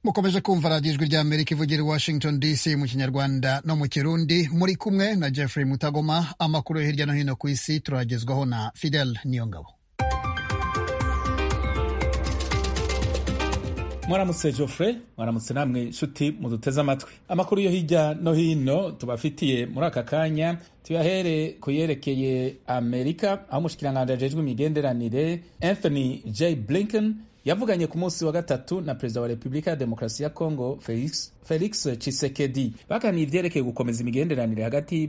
mukomeje kumva radiyo ijwi rya Amerika ivugira i Washington DC mu kinyarwanda no mu kirundi. Muri kumwe na Jeffrey Mutagoma. Amakuru yo hirya no hino ku isi turagezwaho na Fidel Niyongabo. Mwaramutse Geoffrey, mwaramutse namwe nshuti muduteze amatwi. Amakuru yo hirya no hino tubafitiye muri aka kanya tuyahere kuyerekeye Amerika, aho umushikiranganji ajejwe imigenderanire Anthony J. Blinken yavuganye ku munsi wa gatatu na perezida wa Repubulika ya Demokarasi ya Kongo Felix Tshisekedi. Baganiye ivyerekeye gukomeza imigenderanire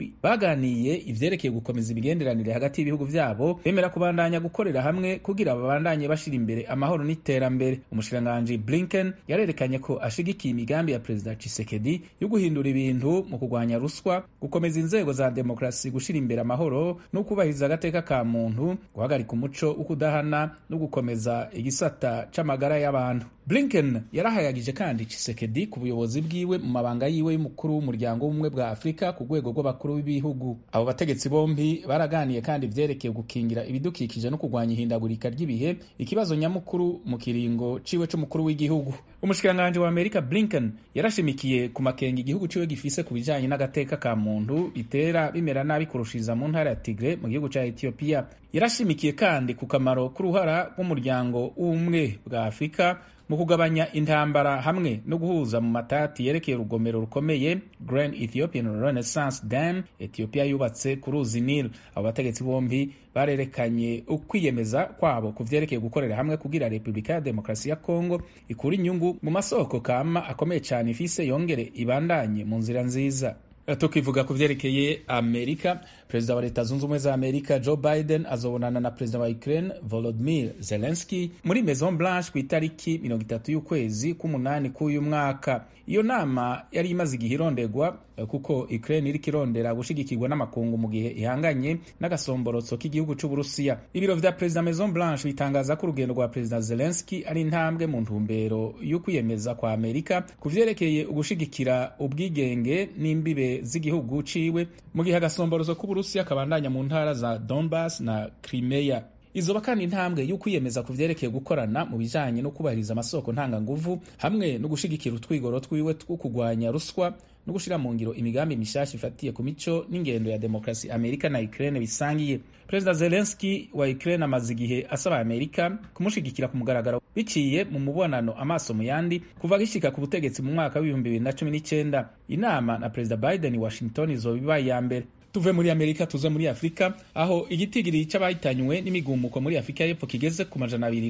hagati y'ibihugu vyabo, bemera kubandanya gukorera hamwe kugira babandanye bashira imbere amahoro n'iterambere. Umushikiranganji Blinken yarerekanye ko ashigikiye imigambi ya perezida Tshisekedi yo guhindura ibintu mu kugwanya ruswa, gukomeza inzego za demokarasi, gushira imbere amahoro no kubahiriza agateka ka muntu, guhagarika umuco ukudahana no gukomeza igisata c'amagara y'abantu. Blinken yarahayagije kandi Tshisekedi ku buyobozi bwiwe mu mabanga yiwe y'umukuru w'umuryango w'ubumwe bwa Afurika ku rwego rw'abakuru b'ibihugu. Abo bategetsi bombi baraganiye kandi vyerekeye gukingira ibidukikije no kugwanya ihindagurika ry'ibihe, ikibazo nyamukuru mu kiringo ciwe c'umukuru w'igihugu. Umushikiranganji wa Amerika Blinken yarashimikiye ku makenga igihugu ciwe gifise ku bijanye n'agateka ka muntu bitera bimera nabi kurushiriza mu ntara ya Tigre mu gihugu ca Ethiopia. Yarashimikiye kandi ku kamaro k'uruhara rw'umuryango w'ubumwe bwa Afurika mu kugabanya intambara hamwe no guhuza mu matati yerekeye urugomero rukomeye Grand Ethiopian Renaissance Dam Ethiopia yubatse ku ruzi Nile. Abo bategetsi bombi barerekanye ukwiyemeza kwabo ku vyerekeye gukorera hamwe kugira Repubulika ya Demokarasi ya Kongo ikura inyungu mu masoko kama akomeye cyane ifise yongere ibandanye mu nzira nziza. Tukivuga ku vyerekeye Amerika, perezida wa Leta Zunze Ubumwe za Amerika Joe Biden azobonana na perezida wa Ukraine Volodymyr Zelensky muri Maison Blanche ku itariki 30 y'ukwezi k'umunani k'uyu mwaka. Iyo nama yari imaze igihe irondegwa kuko Ukraine iriko irondera gushigikirwa n'amakungu mu gihe ihanganye n'agasomborotso k'igihugu c'Uburusiya. Ibiro vya perezida Maison Blanche bitangaza ko urugendo rwa perezida Zelensky ari intambwe mu ntumbero yo kwiyemeza kwa Amerika ku vyerekeye ugushigikira ubwigenge n'imbibe z'igihugu ciwe mu gihe agasomborozo k'Uburusiya kabandanya mu ntara za Donbass na Crimea. Izoba kandi intambwe yo kwiyemeza ku vyerekeye gukorana mu bijanye no kubahiriza amasoko ntanganguvu hamwe no gushigikira utwigoro twiwe two kugwanya ruswa no gushira mu ngiro imigambi mishasha ifatiye ku mico n'ingendo ya demokarasi Amerika na Ukraine bisangiye. Perezida Zelensky wa Ukraine amaze igihe asaba Amerika kumushigikira ku mugaragaro biciye mu mubonano amaso mu yandi kuva gishika ku butegetsi mu mwaka wa 2019. Inama na Perezida Biden i Washington izoba iya mbere. Tuve muri Amerika tuze muri Afrika, aho igitigiri c'abahitanywe n'imigumuko muri Afrika y'Epfo kigeze ku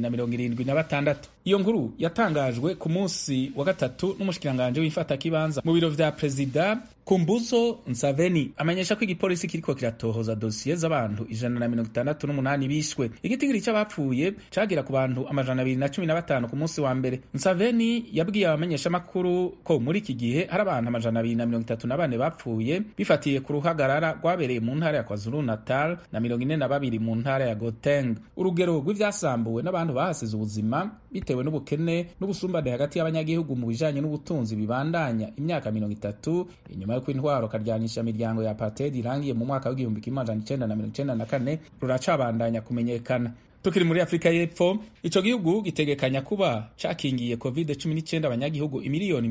276. Iyo nkuru yatangajwe ku munsi wa gatatu n'umushikiranganje w'ifata kibanza mu biro vya Perezida Kumbuzo Nsaveni amenyesha ko igipolisi kiriko kiratohoza dosiye z'abantu 168 bishwe. Igitigiri c'abapfuye cagira ku bantu 215 ku munsi wa mbere. Nsaveni yabwiye abamenyesha makuru ko muri iki gihe hari abantu 234 bapfuye bifatiye ku ruhagarara rwabereye mu ntara ya KwaZulu Natal na 42 mu ntara ya Gauteng. Urugero rw'ivyasambuwe n'abantu bahasize ubuzima bitewe n'ubukene n'ubusumbane hagati y'abanyagihugu mu bijanye n'ubutunzi bibandanya imyaka 30 inyuma yuko intwaro karyanisha imiryango ya apartheid irangiye mu mwaka w'igihumbi kimwe amajana 1994 ruracabandanya kumenyekana. Tukiri muri Afrika y'Epfo, ico gihugu gitegekanya kuba cakingiye COVID-19 abanyagihugu imiliyoni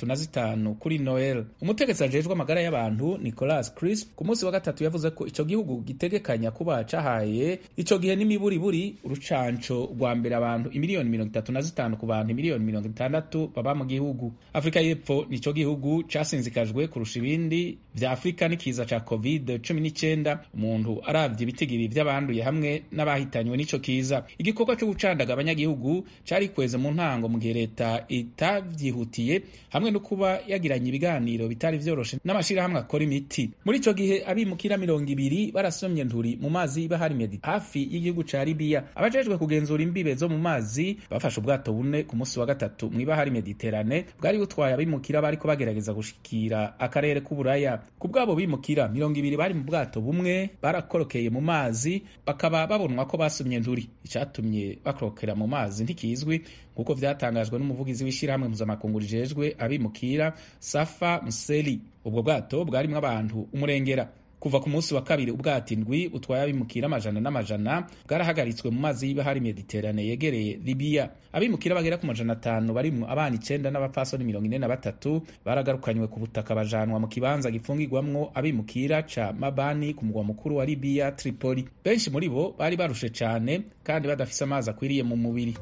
35 kuri Noel. Umutegetsi ajejwe amagara y'abantu Nicholas Crisp ku munsi wa gatatu yavuze ko ico gihugu gitegekanya kuba cahaye ico gihe n'imiburiburi urucanco rwa mbere abantu imiliyoni 35 ku bantu imiliyoni 60 baba mu gihugu. Afrika y'Epfo nico gihugu casinzikajwe kurusha ibindi vya Afrika n'ikiza ca COVID-19. Umuntu aravye ibitigiri vy'abanduye hamwe n'abahitanywe n'ico kiza. Igikorwa cyo gucandaga abanyagihugu cari kweze mu ntango mu gihe leta itavyihutiye hamwe no kuba yagiranye ibiganiro bitari vyoroshe n'amashirahamwe akora imiti. Muri ico gihe abimukira 200 barasomye nturi mu mazi bahari Mediterane hafi y'igihugu ca Libya. Abajejwe kugenzura imbibe zo mu mazi bafashe ubwato bune ku munsi wa gatatu mw'ibahari Mediterane bwari butwaye abimukira bariko bagerageza gushikira akarere k'Uburaya. Ku bwabo bimukira 200 bari mu bwato bumwe barakorokeye mu mazi bakaba babonwa ko basomye nturi. Icatumye bakrokera mu mazi ntikizwi nkuko vyatangajwe n'umuvugizi w'ishirahamwe mpuzamakungu rijejwe abimukira Safa Mseli. Ubwo bwato bwarimwo abantu umurengera. kuva ku munsi wa kabiri ubwato indwi butwaye abimukira amajana n'amajana bwarahagaritswe mu mazi y'ibahari Mediterane yegereye Libya. Abimukira bagera ku majana 5 barimwo abana 9 n'abapfasoni 43 baragarukanywe ku butaka bajanwa mu kibanza gifungirwamwo abimukira ca Mabani ku mugwa mukuru wa Libya Tripoli. Benshi muri bo bari barushe cane kandi badafise amazi akwiriye mu mubiri.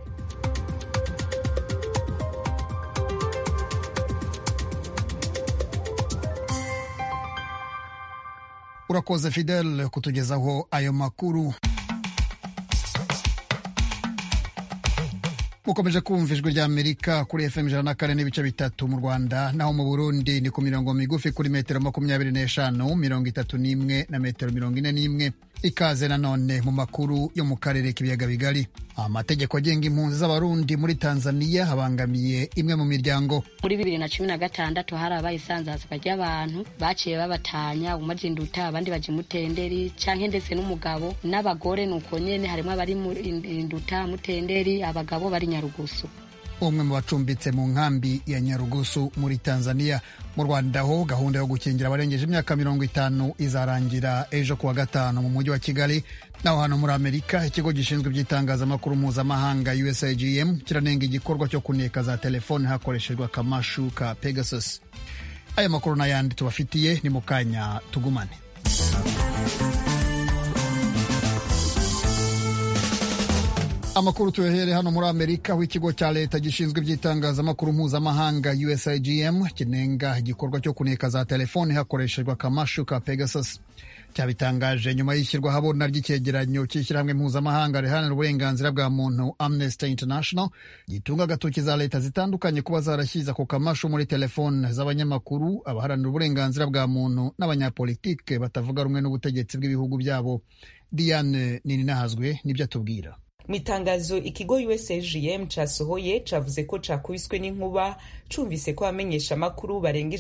Urakoze Fidel kutugezaho ayo makuru. Mukomeje kumva ijwi rya Amerika kuri FM 104.3 mu Rwanda, naho mu Burundi ni ku mirongo migufi kuri metero 25, 31 na metero 41. Ikaze nanone mu makuru yo mu karere k'ibiyaga bigari. Amategeko agenga impunzi z'abarundi muri Tanzania abangamiye imwe mu miryango. Muri 2016 harabaye isanzazwa ry'abantu baciye babatanya umazinduta abandi baje mutenderi canke ndetse n'umugabo n'abagore nuko nyene harimo abari mu induta mutenderi abagabo bari Nyarugusu. Umwe mu bacumbitse mu nkambi ya Nyarugusu muri Tanzania. Mu Rwanda ho gahunda yo gukingira abarengeje imyaka 50 izarangira ejo kuwa gatanu mu mujyi wa Kigali. Naho hano muri Amerika ikigo gishinzwe iby'itangazamakuru mpuzamahanga USAGM kiranenga igikorwa cyo kuneka za telefone hakoreshejwe akamashu ka Pegasus. Aya makuru n'ayandi tubafitiye ni mukanya tugumane. Amakuru tuyahere hano muri Amerika, aho ikigo cya leta gishinzwe iby'itangazamakuru mpuzamahanga USAGM kinenga igikorwa cyo kuneka za telefone hakoreshejwe akamashu ka Pegasus. Cyabitangaje nyuma y'ishyirwa habona ry'icyegeranyo cy'ishyirahamwe mpuzamahanga riharanira uburenganzira bwa muntu Amnesty International gitunga agatoki za leta zitandukanye kuba zarashyize ku kamashu muri telefone z'abanyamakuru, abaharanira uburenganzira bwa muntu n'abanyapolitike batavuga rumwe n'ubutegetsi bw'ibihugu byabo. Diane Nininahazwe nibyo atubwira. Mitangazo ikigo USAGM casohoye cavuze ko cakubiswe n'inkuba cumvise ko abamenyesha makuru barenga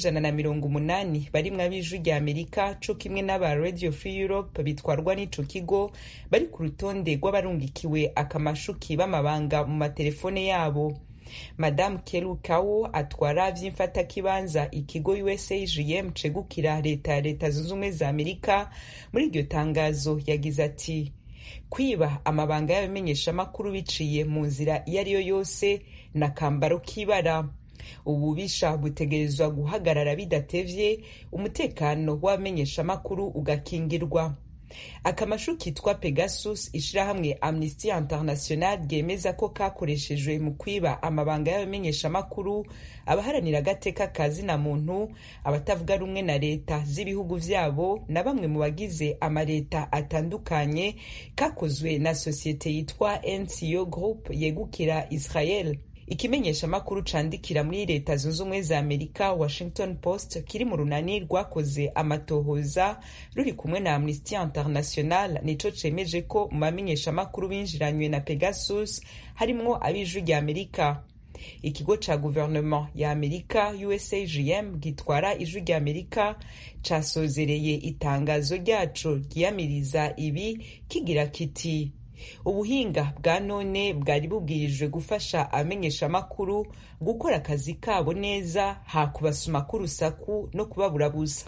180 barimwe ab'ijwi rya Amerika co kimwe n'aba Radio Free Europe bitwarwa n'ico kigo bari ku rutonde rw'abarungikiwe akamashu k'ibamabanga mu matelefone yabo. Madame Kelukao atwara vy'imfata kibanza ikigo USAGM cegukira leta zunze ubumwe za Amerika muri iryo tangazo yagize ati: kwiba amabanga y'abamenyesha makuru biciye mu nzira iyo ari yo yose na kambaro kibara. Ububisha butegerezwa guhagarara bidatevye, umutekano w'abamenyesha makuru ugakingirwa. Akamashu kitwa Pegasus ishirahamwe Amnesty International ryemeza ko kakoreshejwe mu kwiba amabanga y'abamenyesha makuru, abaharanira agateka kazina muntu, abatavuga rumwe na leta z'ibihugu vyabo na bamwe mu bagize amaleta atandukanye, kakozwe na societe yitwa NCO Group yegukira Israel. Ikimenyesha makuru candikira muri leta zunze ubumwe za Amerika Washington Post kiri mu runani rwakoze amatohoza ruri kumwe na Amnesty International nico cemeje ko mu bamenyesha makuru binjiranywe na Pegasus harimwo ab'ijwi rya Amerika. Ikigo ca gouvernement ya Amerika USAGM gitwara ijwi rya Amerika casozereye itangazo ryaco ryiyamiriza ibi kigira kiti: ubuhinga bwa none bwari bubwirijwe gufasha amenyesha makuru gukora akazi kabo neza, hakubasuma k'urusaku no kubaburabuza.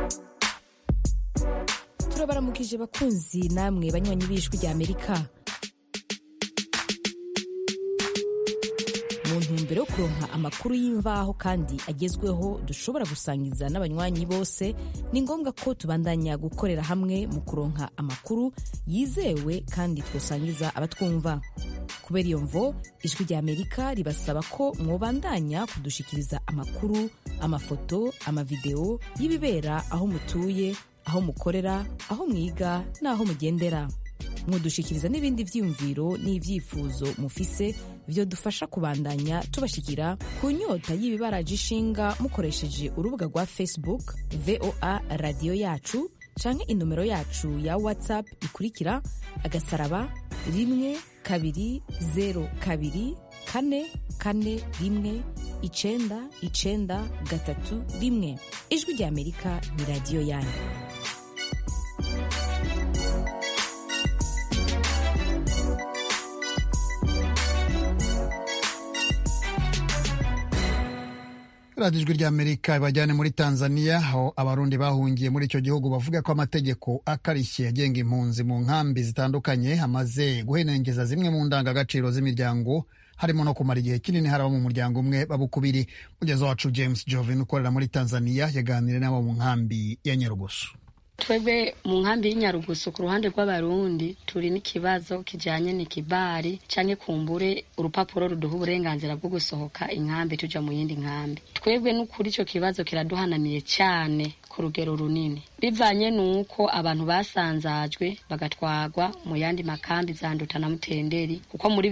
Turabaramukije bakunzi namwe banywanyi b'ijwi rya Amerika. Mu ntumbero yo kuronka amakuru y'imvaho kandi agezweho dushobora gusangiza n'abanywanyi bose, ni ngombwa ko tubandanya gukorera hamwe mu kuronka amakuru yizewe kandi twosangiza abatwumva. Kubera iyo mvo, ijwi rya Amerika ribasaba ko mwobandanya kudushikiriza amakuru, amafoto, amavideo y'ibibera aho mutuye, aho mukorera, aho mwiga n'aho mugendera. Mudushikiriza n'ibindi vyiyumviro n'ivyifuzo mufise vyo dufasha kubandanya tubashikira ku nyota y'ibibaraje ishinga mukoresheje urubuga rwa Facebook VOA Radio Yacu canke inomero yacu ya WhatsApp ikurikira *12024419931. Ijwi rya Amerika ni radio yanyu. radiyo ijwi ry'Amerika ibajyane muri Tanzania aho abarundi bahungiye muri icyo gihugu bavuga ko amategeko akarishye agenga impunzi mu nkambi zitandukanye amaze guhenengeza zimwe mu ndangagaciro z'imiryango, harimo no kumara igihe kinini hari abo mu muryango umwe babukubiri. Mugenzi wacu James Jovin ukorera muri Tanzania yaganiriye n'abo mu nkambi ya Nyarugusu. Twebwe mu nkambi y'Inyarugusu ku ruhande rw'abarundi turi n'ikibazo kijanye n'ikibari canke kumbure urupapuro ruduha uburenganzira bwo gusohoka inkambi tuja mu yindi nkambi. Twebwe n'ukuri ico kibazo kiraduhanamiye cyane ku rugero runini, bivanye nuko abantu basanzajwe bagatwagwa mu yandi makambi za Nduta na Mutenderi, kuko muri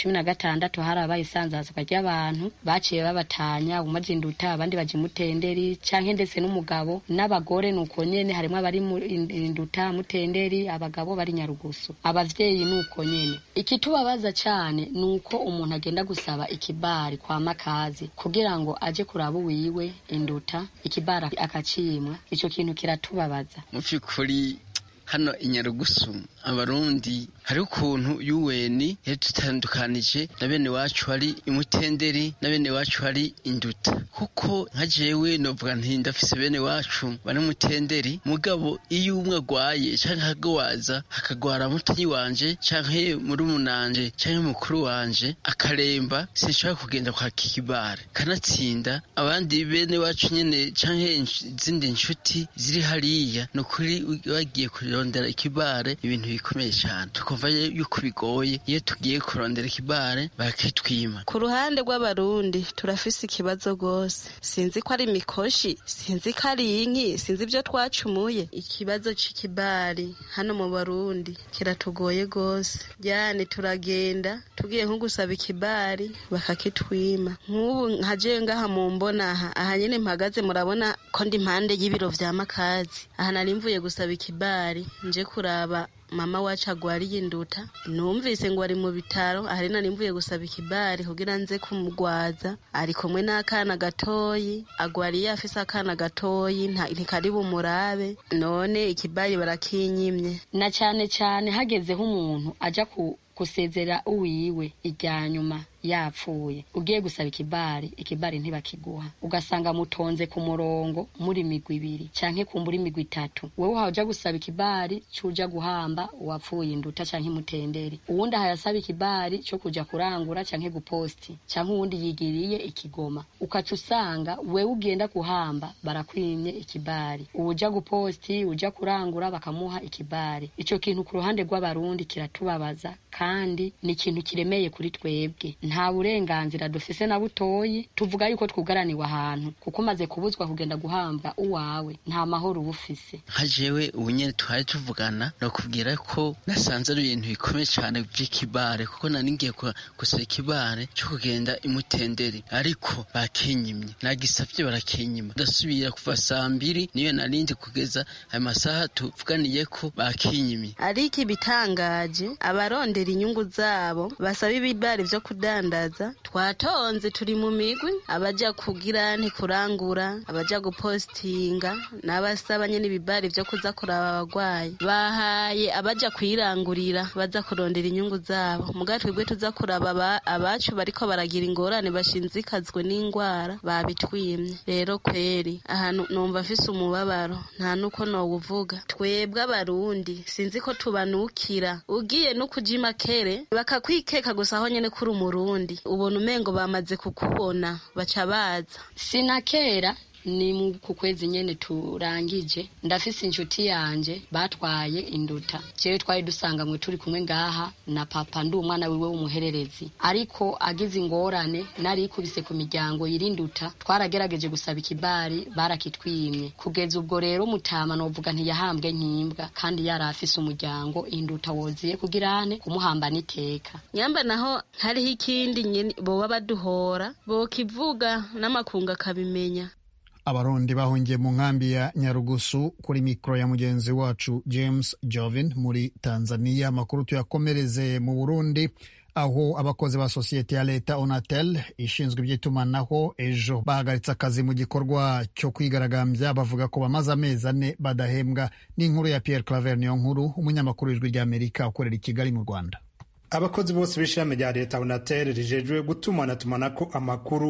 2016 harabaye isanzazwa ry'abantu baciye babatanya umaje Nduta abandi baje Mutenderi canke ndetse n'umugabo n'abagore nuko nyene harimo abari mu Nduta Mutenderi, abagabo bari Nyarugusu, abavyeyi nuko nyene. Ikitubabaza cyane nuko umuntu agenda gusaba ikibari kwa makazi kugira ngo aje kuraba wiwe Nduta, ikibara akacimwa. Ico kintu kiratubabaza mu vyukuri. Hano Inyarugusu abarundi hari ukuntu UN yadutandukanije na bene wacu hari Imutenderi na bene wacu hari Induta, kuko nka jewe novuga nti ndafise bene wacu bari Mutenderi, mugabo iyo umwe agwaye canke hagwaza hakagwara mutanyi wanje canke muri umunanje canke mukuru wanje akaremba, sinshaka kugenda kwa kibare kanatsinda abandi bene wacu nyene canke izindi nshuti ziri hariya, nukuri bagiye kurondera ikibare ibintu bikomeye cyane, tukumva yuko bigoye iyo tugiye kurondera ikibare bakitwima. Ku ruhande rw'abarundi turafise ikibazo gose, sinzi ko ari mikoshi, sinzi ko ari inki, sinzi ibyo twacumuye. Ikibazo c'ikibari hano mu Barundi kiratugoye gose, yani turagenda tugiye nko gusaba ikibari bakakitwima. Nk'ubu nkaje ngaha mu mbona aha nyene mpagaze, murabona ko ndi impande y'ibiro vya makazi, aha nari mvuye gusaba ikibari nje kuraba mama wacu agwariye Induta, numvise ngo ari mu bitaro, ahari nari mvuye gusaba ikibari kugira nze kumugwaza, ari kumwe n'akana gatoyi, agwariye afise akana gatoyi ntikari bumurabe, none ikibari barakinyimye. Na cyane cyane hagezeho umuntu aja kusezera uwiwe irya nyuma yapfuye, ugiye gusaba ikibari ntibakiguha, ugasanga mutonze ku murongo muri migwi ibiri canke kumbura imigwi itatu. Wewe uhaja gusaba ikibari cuja guhamba uwapfuye Induta canke Mutenderi, uwundi ahayasaba ikibari cyo kuja kurangura canke guposti, canke uwundi yigiriye ikigoma, ukaca usanga wewe ugenda guhamba barakwimye ikibari, uja guposti uja kurangura bakamuha ikibari. Ico kintu ku ruhande rw'abarundi kiratubabaza kandi ni ikintu kiremeye kuri twebwe. Nta burenganzira dufise na butoyi, tuvuga yuko twugaraniwe ahantu, kuko maze kubuzwa kugenda guhamba uwawe nta mahoro ubufise. Hajewe ubunyene twari tuvugana no kubwira ko nasanze ari ibintu bikomeye cyane by'ikibare, kuko naningiye gusaba ikibare cyo kugenda Imutenderi, ariko bakinyimye, nagisavye barakinyima, ndasubira kuva 2:00 niyo narindi kugeza ayo masaha tuvuganiye ko bakinyimye. Ariko ibitangaje abarondera inyungu zabo basaba ibibari vyo kudandaza, twatonze turi mu migwi, abaja kugira kurangura, abaja gupostinga, n'abasaba nyene ibibari vyo kuza kuraba abagwayi, bahaye abaja kwirangurira baza kurondera inyungu zabo. Muga twebwe tuza kuraba abacu bariko baragira ingorane bashinzikazwe n'ingwara babitwimye. Rero kweri ahantu numva afise umubabaro, nta nuko nowuvuga. Twebwe abarundi sinzi ko tubanukira, ugiye no kujima kere bakakwikeka gusa aho nyene kuri umurundi, ubona umengo bamaze kukubona baca baza. Sinakera ni ku kwezi nyene turangije, ndafise inshuti yanje batwaye Induta, jewe twari dusanga mwe turi kumwe ngaha na papa, ndi umwana wiwe w'umuhererezi, ariko agize ingorane nari ikubise ku miryango yirinduta, twaragerageje gusaba ikibari barakitwimye. Kugeza ubwo rero mutama novuga ntiyahambwe nkimbwa, kandi yari afise umuryango Induta woziye kugirane kumuhamba niteka. Nyamba naho hariho ikindi nyene boba baduhora, bokivuga n'amakunga kabimenya. Abarundi bahungiye mu nkambi ya Nyarugusu, kuri mikro ya mugenzi wacu James Jovin muri Tanzania. Amakuru tuyakomereze mu Burundi, aho abakozi ba sosiyete ya leta Onatel ishinzwe iby'itumanaho ejo bahagaritse akazi mu gikorwa cyo kwigaragambya, bavuga ko bamaze amezi 4 badahembwa. N'inkuru ya Pierre Claver Niyonkuru, umunyamakuru w'Ijwi ry'Amerika ukorera i Kigali mu Rwanda. Abakozi bose b'ishami rya leta Onatel rijejwe gutumanatumana ko amakuru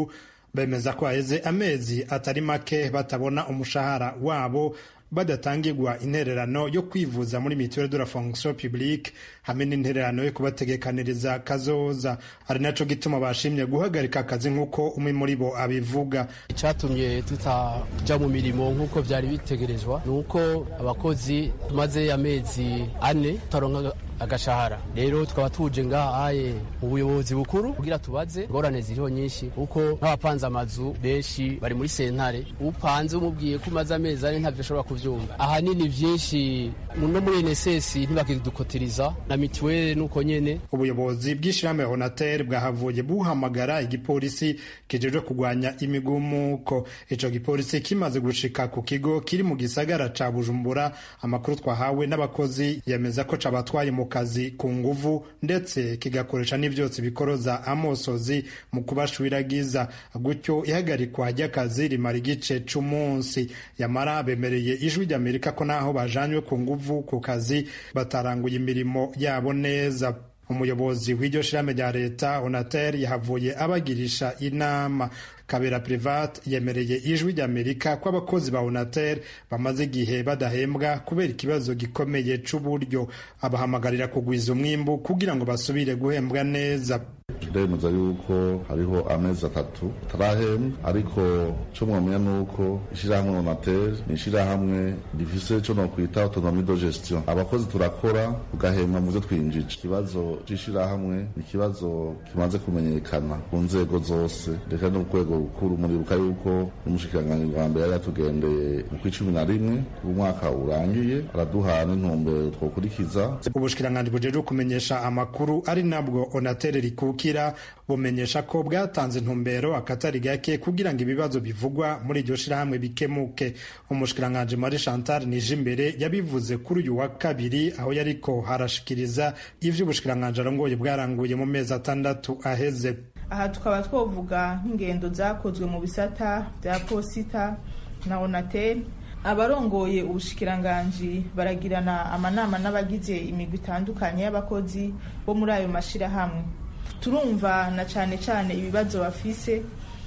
bemeza ko haheze amezi atari make batabona umushahara wabo, badatangirwa intererano yo kwivuza muri mutuelle de la fonction publique hamwe n'intererano yo kubategekaniriza kazoza. ari naco gituma bashimye guhagarika akazi nk'uko umwe muri bo abivuga. Icatumye tutaja mu mirimo nk'uko vyari bitegerezwa ni uko abakozi tumaze amezi 4 tutaronka agashahara. Rero tukaba tuje ngahaye mu buyobozi bukuru kugira tubaze ingorane ziriho nyinshi, kuko nk'abapanze amazu benshi bari muri sentare, upanze umubwiye ko umaze amezi 4 ntavyo ashobora kuvyumva. Ahanini vyinshi no muri NSS ntibakidukotiriza na mituweli nuko nyene. Ubuyobozi bw'ishirahamwe Onatel bwahavuye buhamagara igipolisi kijejwe kugwanya imigumuko. Ico gipolisi kimaze gushika ku kigo kiri mu gisagara ca Bujumbura, amakuru twahawe n'abakozi yemeza ko cabatwaye mu kazi ku nguvu, ndetse kigakoresha n'ivyotsi bikoroza amosozi mu kubashwiragiza. Gutyo ihagarikwa ry'akazi rimara igice c'umunsi. Yamara bemereye Ijwi ry'Amerika ko naho bajanywe ku nguvu ku kazi bataranguye imirimo yabo neza. Umuyobozi w'iryo shirahamwe rya leta Onatel yahavuye abagirisha inama. Kabera Private yemereye Ijwi ry'Amerika ko abakozi ba Onatel bamaze igihe badahembwa kubera ikibazo gikomeye c'uburyo. Abahamagarira kugwiza umwimbu kugira ngo basubire guhembwa neza. Ndemeza yuko hariho amezi 3 tarahembwa, ariko co mwamenya nuko ishirahamwe Onatel ni ishirahamwe rifise co no kwita autonomie de gestion. Abakozi turakora tugahembwa mu vyo twinjije. Ikibazo c'ishirahamwe ni ikibazo kimaze kumenyekana ku nzego zose, reka no kwego rukuru. Muribuka yuko umushikiranganji wa mbere yatugendeye mu kw'icumi na rimwe ku mwaka urangiye, araduha n'intumbero twokurikiza. Ubushikiranganji bujejwe kumenyesha amakuru ari nabwo Onatel rikukira bumenyesha ko bwatanze intumbero akatari gake kugira ngo ibibazo bivugwa muri iryo shirahamwe bikemuke. Umushikiranganji Marie Chantal Nijimbere yabivuze kuri uyu wa kabiri aho yariko harashikiriza ivyo ubushikiranganji arongoye bwaranguye mu mezi 6 aheze. Aha tukaba twovuga nk'ingendo zakozwe mu bisata bya posita na Onatel. Abarongoye ubushikiranganji baragirana amanama n'abagize imigwi itandukanye y'abakozi bo muri ayo mashirahamwe. Turumva na cane ibibazo bafise,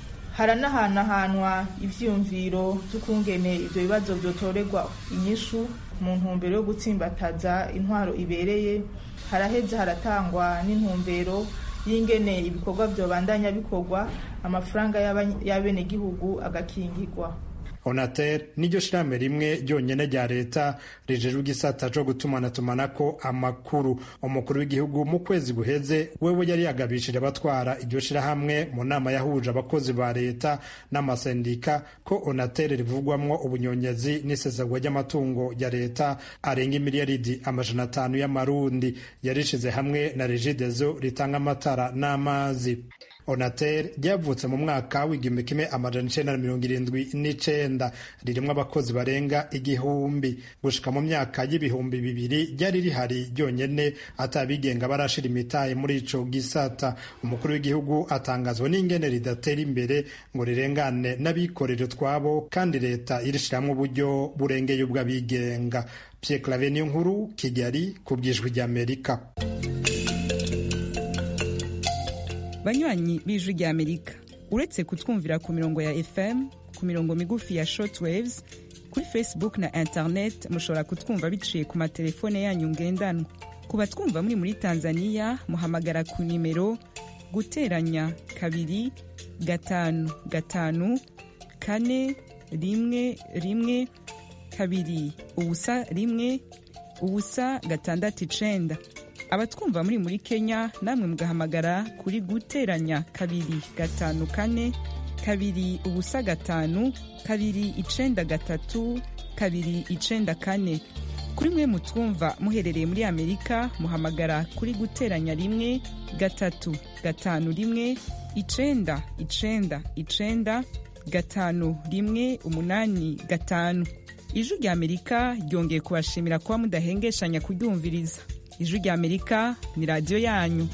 haranahanwa ivyiyumviro tukungene ivyo bibazo vyotorerwa inyishu mu ntumbero yo gutsimbataza intwaro ibereye. Haraheze haratangwa n'intumbero y'ingene ibikorwa vyobandanya bikorwa, amafaranga y'abenegihugu agakingirwa. Onatel niryo shirahamwe rimwe ryonyene rya leta rijejwe igisata co gutumanatumako amakuru. Umukuru w'igihugu mu kwezi guheze wewe yari yagabishije abatwara iryo shirahamwe mu nama yahuje abakozi ba leta n'amasendika ko Onatel rivugwamwo ubunyonyezi n'isesagwa ry'amatungo ya leta arenga miliyaridi 500 y'amarundi. Yarishize hamwe na Regideso ritanga amatara n'amazi. Onatel ryavutse mu mwaka w'igihumbi kimwe amajana 1979, ririmwo abakozi barenga 1000. Gushika mu myaka y'ibihumbi 2000 ryari rihari ryonyene atabigenga barashira imitahe muri ico gisata. Umukuru w'igihugu atangazwa n'ingene ridatera imbere ngo rirengane n'abikorera twabo, kandi leta irishiramwo uburyo burengeye ubw'abigenga. Pierre Claver Niyonkuru, Kigali, ku bw'Ijwi ry'Amerika. Banywanyi b'Ijwi ry'Amerika, uretse kutwumvira ku mirongo ya FM, ku mirongo migufi ya shortwaves, kuri Facebook na internet mushobora kutwumva biciye ku matelefone yanyu ngendanwa. Ku batwumva muri Tanzania muhamagara ku nimero guteranya 255 4 1 2 ubusa 1 ubusa 669. Abatwumva muri Kenya namwe mugahamagara kuri guteranya 254 2 ubusa 5 2 93 2 94. Kuri mwe mutwumva muherereye muri Amerika muhamagara kuri guteranya 1 3 5 1 9 9 5 1 8 5. Ijwi ry'Amerika ryongeye kubashimira kuba mudahengeshanya kuryumviriza. Ijwi ry'Amerika ni radio yanyu.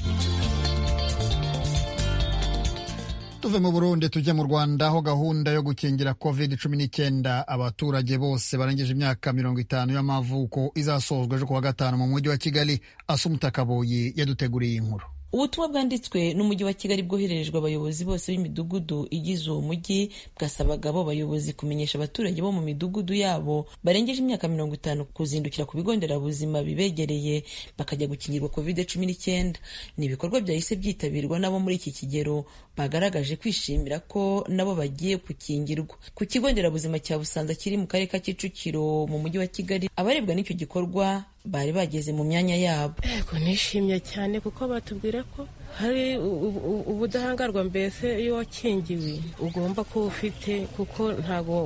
Tuve mu Burundi tujya mu Rwanda, aho gahunda yo gukingira COVID-19 abaturage bose barangije imyaka 50 y'amavuko izasozwa ejo kuwa gatanu mu mujyi wa Kigali. Asumta Kaboyi yaduteguriye inkuru. Ubutumwa bwanditswe n'umujyi wa Kigali bwohererejwe abayobozi bose b'imidugudu igize uwo mujyi bwasabaga abo bayobozi kumenyesha abaturage bo mu midugudu yabo barengeje imyaka 50 kuzindukira ku bigo nderabuzima bibegereye bakajya gukingirwa COVID-19. Ni ibikorwa byahise byitabirwa nabo muri iki kigero bagaragaje kwishimira ko nabo bagiye gukingirwa. Ku kigo nderabuzima cya Busanza kiri mu karere ka Kicukiro mu mujyi wa Kigali, abarebwa n'icyo gikorwa bari bageze mu myanya yabo. Yego, nishimye cyane kuko batubwira ko hari ubudahangarwa, mbese iyo wakingiwe ugomba kuba ufite, kuko ntabwo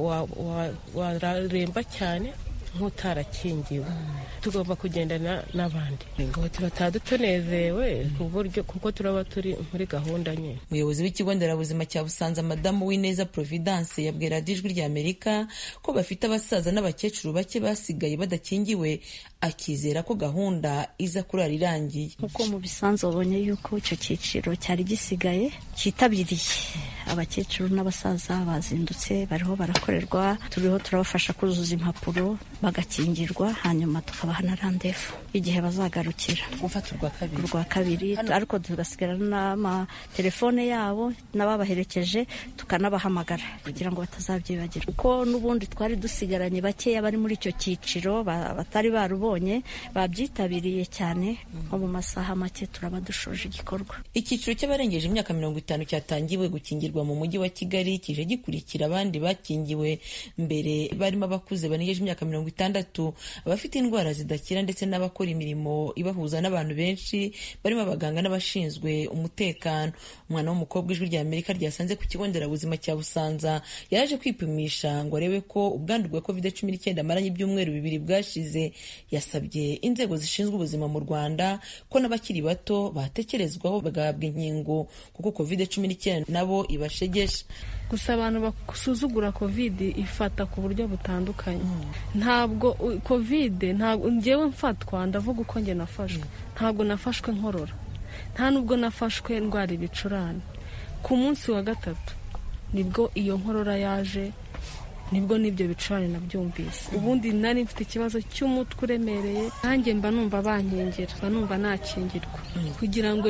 wararemba cyane nk'utarakingiwe. Tugomba kugendana n'abandi ngo turataha tunezewe kuko turaba turi muri gahunda nye. Umuyobozi w'ikigo nderabuzima cya Busanza Madamu Wineza Providence yabwira Ijwi ry'Amerika ko bafite abasaza n'abakecuru bake basigaye badakingiwe, akizera ko gahunda iza kurara irangiye. Kuko mu bisanzwe babonye yuko icyo cyiciro cyari gisigaye cyitabiriye, abakecuru n'abasaza bazindutse bariho barakorerwa, turiho turabafasha kuzuza impapuro bagakingirwa, hanyuma tukabaha na randevu igihe bazagarukira gufata urwa kabiri, ariko tugasigarana n'amatelefone yabo n'ababaherekeje tukanabahamagara kugira ngo batazabyibagirwa, kuko n'ubundi twari dusigaranye bakeya bari muri icyo cyiciro batari barubonye babyitabiriye cyane. Nko mu masaha make turaba dushoje igikorwa. Icyiciro cy'abarengeje imyaka 50 cyatangiwe gukingirwa mu mujyi wa Kigali, kije gikurikira abandi bakingiwe mbere barimo abakuze barengeje imyaka 60, abafite indwara zidakira ndetse n'abakora imirimo ibahuza n'abantu benshi barimo abaganga n'abashinzwe umutekano. Umwana w'umukobwa Ijwi ry'Amerika ryasanze ku kigo nderabuzima cya Busanza yaje kwipimisha ngo arebe ko ubwandu bwa COVID-19 amaranye ibyumweru 2 bwashize. Yasabye inzego zishinzwe ubuzima mu Rwanda ko n'abakiri bato batekerezwaho bagahabwa inkingo kuko COVID-19 nabo ibashegesha. Gusa abantu basuzugura COVID ifata ku buryo butandukanye. Ntabwo COVID, ntabwo njyewe mfatwa, ndavuga uko njye nafashwe. Ntabwo nafashwe nkorora, nta nubwo nafashwe ndwara ibicurane. Ku munsi wa 3 nibwo iyo nkorora yaje, nibwo n'ibyo bicurane nabyumvise. Ubundi nari mfite ikibazo cy'umutwe uremereye, nanjye mba numva bankengera, mba numva nakingirwa kugira ngo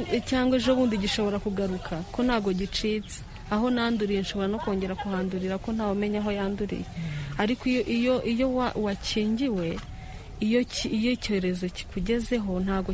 ejo bundi gishobora kugaruka, ko ntago gicitse. Aho nanduriye nshobora no kongera kuhandurira, ko ntawe umenya aho yanduriye. Ariko iyo wakingiwe, iyo icyorezo kikugezeho ntago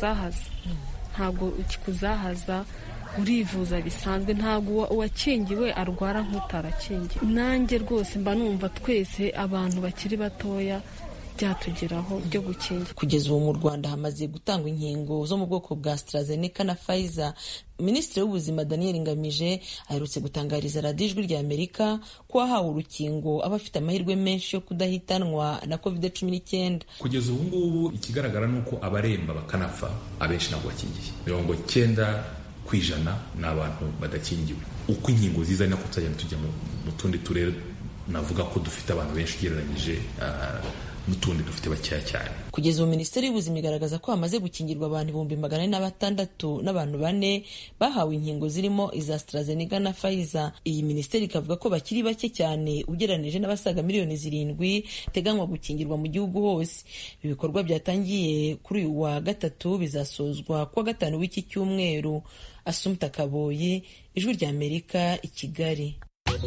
kikuzahaza, urivuza bisanzwe. Ntabwo uwakingiwe arwara nk'utarakingiwe. Nanjye rwose mba numva twese abantu bakiri batoya byatugeraho byo gukingira. Kugeza ubu mu Rwanda hamaze gutangwa inkingo zo mu bwoko bwa AstraZeneca na Pfizer. Minisitiri w'Ubuzima Daniel Ngamije aherutse gutangariza Radio Ijwi ry'Amerika ko ahawe urukingo aba afite amahirwe menshi yo kudahitanwa na COVID-19. Kugeza ubu ngubu ikigaragara ni uko abaremba bakanapfa abenshi ntabwo bakingiye. 90% ni abantu badakingiwe. Uko inkingo ziza nako tuzajya tujya mu tundi turere, navuga ko dufite abantu benshi ugereranyije n'utundi dufite bakeya cyane. Kugeza ubu Minisiteri y'Ubuzima igaragaza ko hamaze gukingirwa abantu 446 n'abantu 4 bahawe inkingo zirimo iza AstraZeneca na Pfizer. Iyi minisiteri ikavuga ko bakiri bake cyane ugereranije n'abasaga miliyoni 7 teganywa gukingirwa mu gihugu hose. Ibi bikorwa byatangiye kuri uyu wa 3 bizasozwa kuwa 5 w'iki cyumweru. Assumpta Kaboyi, Ijwi ry'Amerika, i Kigali.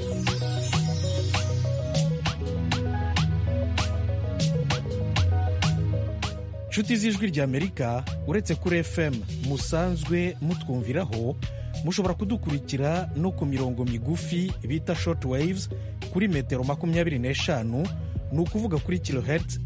Inshuti z'Ijwi ry'Amerika, uretse kuri FM musanzwe mutwumviraho, mushobora kudukurikira no ku mirongo migufi bita short waves kuri metero 25, ni ukuvuga kuri kilohertz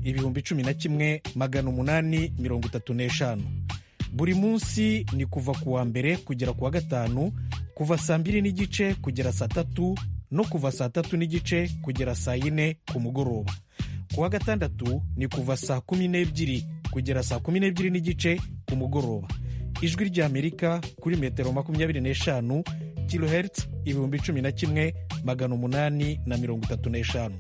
11,835. Buri munsi ni kuva ku wa mbere kugera ku wa gatanu, kuva saa 2:30 kugera saa 3 no kuva saa 3:30 kugera saa 4 ku mugoroba. Ku wa gatandatu ni kuva saa 12 kugera saa 12:30 ku mugoroba. Ijwi ry'Amerika kuri metero 25 kilohertz 11,835.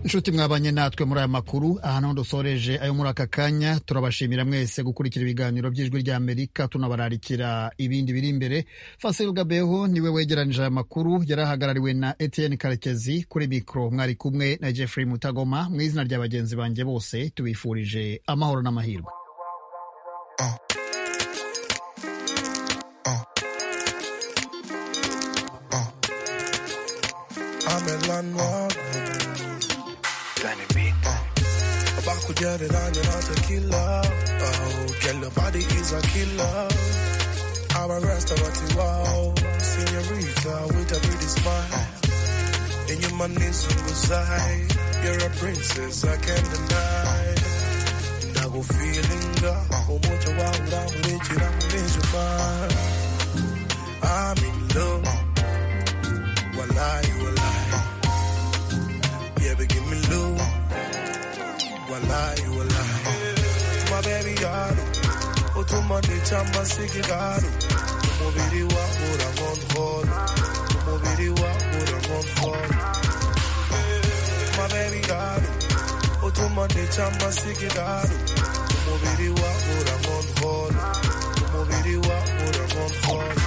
inshuti mwabanye natwe muri aya makuru ahantu dusoreje ayo muri aka kanya. Turabashimira mwese gukurikira ibiganiro by'ijwi rya Amerika, tunabararikira ibindi biri imbere. Fasil Gabeho niwe wegeranije aya makuru, yarahagarariwe na Etienne Karekezi. Kuri mikro mwari kumwe na Jeffrey Mutagoma. Mu izina rya bagenzi banjye bose tubifurije amahoro n'amahirwe. Baku jere ranya na tequila. Oh, girl, your body is a killer. Our restaurant, wow, señorita with a pretty smile. And your money is you're a princess, I can't deny. Nago feeling ga, umoja wa uramu lechira mnejuma. I'm in love, wallahi, wallahi. Yeah, but give me love. Wallahi, wallahi. My baby yaro, utumani chama sikigaru. Umubiri wa uramonhoro, umubiri wa uramonhoro. My baby yaro, utumani chama sikigaru. Umubiri wa uramonhoro, umubiri wa uramonhoro.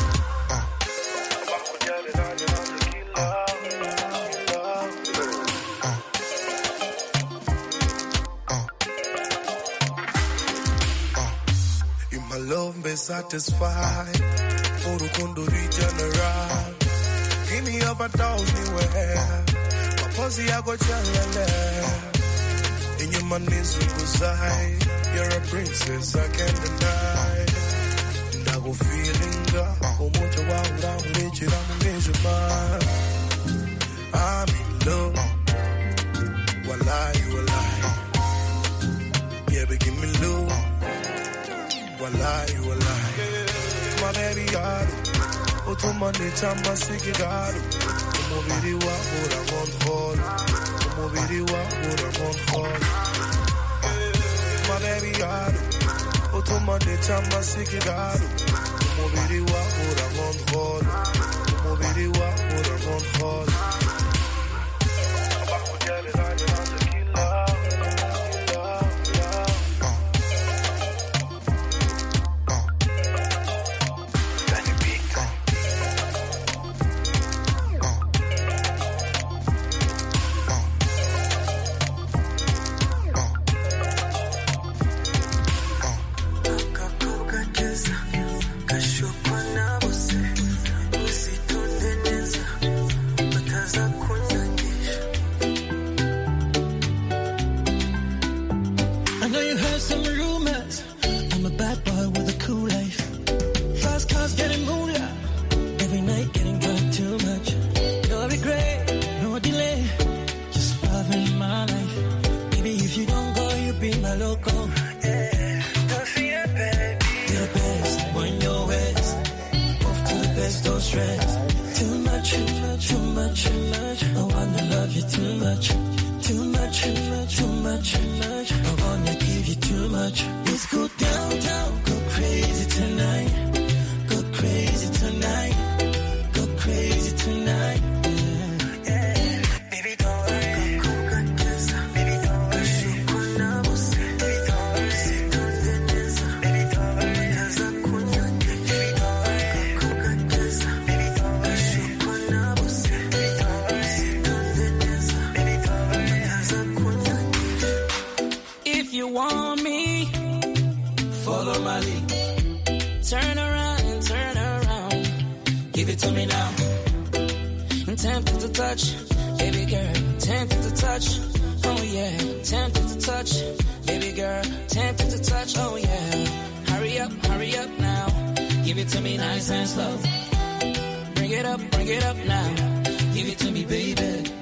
Love be satisfied, urukundo regenerate. Give me overdose anywhere, my pussy I go chalele. In your money zunguzai, you're a princess I can't deny. Nago feeling ga, umoja wa uramu lechira mnejuma. I'm in love, wallahi, wallahi. Yeah, but give me love. Wallahi, wallahi. My baby yaro, utumani chama sikigaru. Umubiri wa uramonhoro, umubiri wa uramonhoro. My baby yaro, utumani chama sikigaru. Umubiri wa uramonhoro, umubiri wa uramonhoro. Bring it up now. Give it to me, baby.